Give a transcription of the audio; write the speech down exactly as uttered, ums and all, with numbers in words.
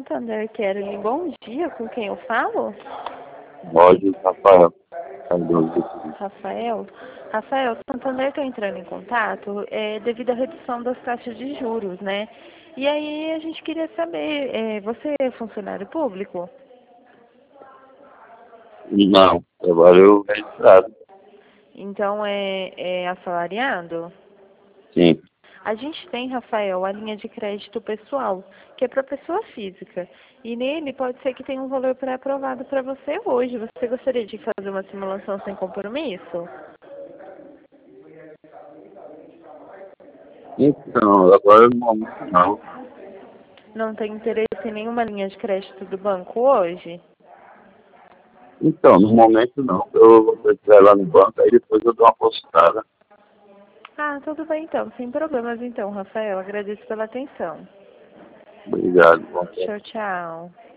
Santander Kelly. Bom dia, com quem eu falo? Roger Rafael. Rafael? Rafael, Santander está entrando em contato é, devido à redução das taxas de juros, né? E aí a gente queria saber, é, você é funcionário público? Não, trabalho registrado. Então é, é assalariado? Sim. A gente tem, Rafael, a linha de crédito pessoal, que é para pessoa física. E nele pode ser que tenha um valor pré-aprovado para você hoje. Você gostaria de fazer uma simulação sem compromisso? Então, agora no momento não. Não tem interesse em nenhuma linha de crédito do banco hoje? Então, no momento não. Eu vou precisar ir lá no banco, aí depois eu dou uma postada. Ah, tudo bem então. Sem problemas então, Rafael. Agradeço pela atenção. Obrigado. Bom dia. Tchau, tchau.